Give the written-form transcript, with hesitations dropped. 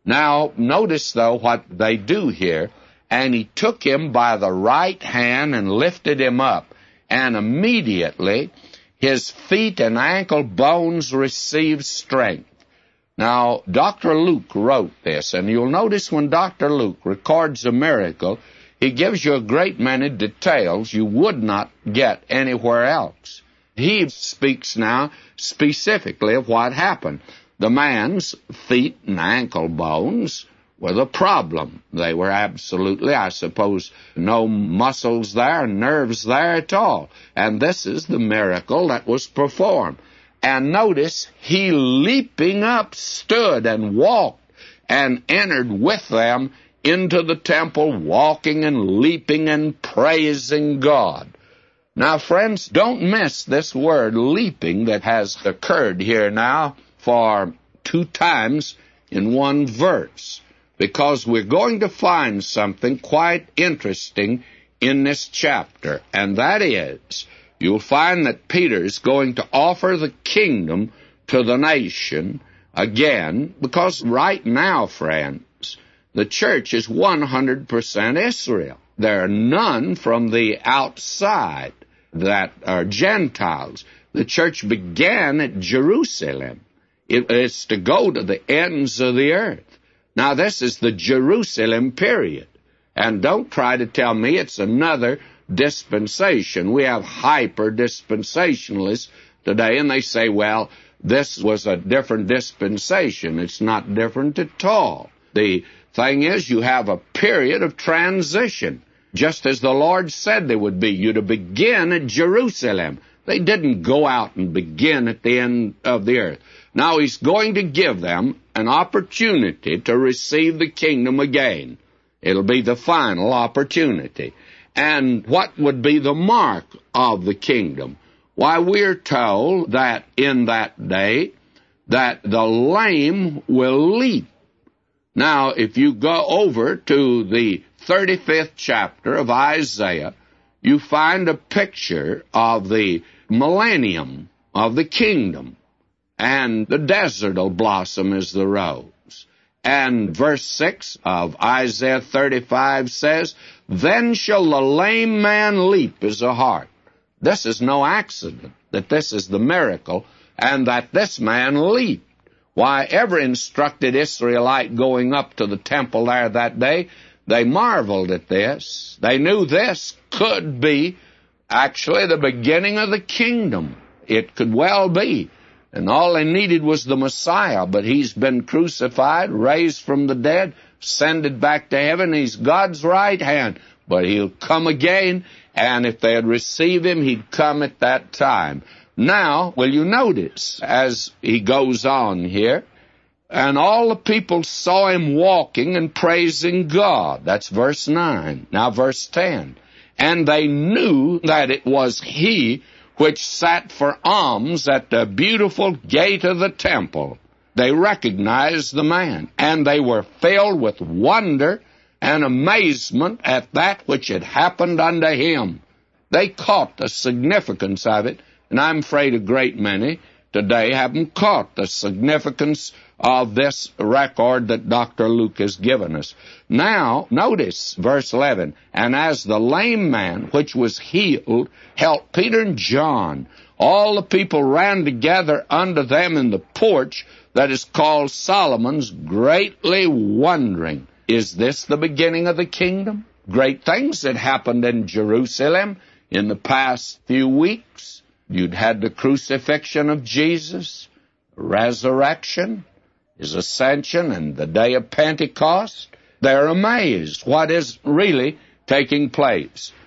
Now, notice, though, what they do here. And he took him by the right hand and lifted him up, and immediately his feet and ankle bones received strength. Now, Dr. Luke wrote this, and you'll notice when Dr. Luke records a miracle, he gives you a great many details you would not get anywhere else. He speaks now specifically of what happened. The man's feet and ankle bones were the problem. They were absolutely, I suppose, no muscles there, nerves there at all. And this is the miracle that was performed. And notice, he leaping up stood and walked and entered with them into the temple, walking and leaping and praising God. Now, friends, don't miss this word leaping that has occurred here now for 2 times in one verse, because we're going to find something quite interesting in this chapter, and that is, you'll find that Peter's going to offer the kingdom to the nation again, because right now, friends, the church is 100% Israel. There are none from the outside that are Gentiles. The church began at Jerusalem. It is to go to the ends of the earth. Now, this is the Jerusalem period. And don't try to tell me it's another dispensation. We have hyper-dispensationalists today, and they say, well, this was a different dispensation. It's not different at all. The thing is, you have a period of transition, just as the Lord said there would be. You're to begin at Jerusalem. They didn't go out and begin at the end of the earth. Now he's going to give them an opportunity to receive the kingdom again. It'll be the final opportunity. And what would be the mark of the kingdom? Why, we're told that in that day that the lame will leap. Now, if you go over to the 35th chapter of Isaiah, you find a picture of the millennium of the kingdom, and the desert will blossom as the rose. And verse 6 of Isaiah 35 says, "Then shall the lame man leap as a hart." This is no accident, that this is the miracle, and that this man leaped. Why, every instructed Israelite going up to the temple there that day, they marveled at this. They knew this could be actually the beginning of the kingdom. It could well be. And all they needed was the Messiah, but he's been crucified, raised from the dead, ascended back to heaven. He's God's right hand, but he'll come again, and if they'd receive him, he'd come at that time. Now, will you notice, as he goes on here, and all the people saw him walking and praising God. That's verse 9. Now verse 10. And they knew that it was he which sat for alms at the beautiful gate of the temple. They recognized the man, and they were filled with wonder and amazement at that which had happened unto him. They caught the significance of it, and I'm afraid a great many today haven't caught the significance of this record that Dr. Luke has given us. Now, notice verse 11, "And as the lame man which was healed helped Peter and John, all the people ran together unto them in the porch that is called Solomon's, greatly wondering." Is this the beginning of the kingdom? Great things that happened in Jerusalem in the past few weeks. You'd had the crucifixion of Jesus, resurrection, his ascension, and the day of Pentecost. They're amazed what is really taking place.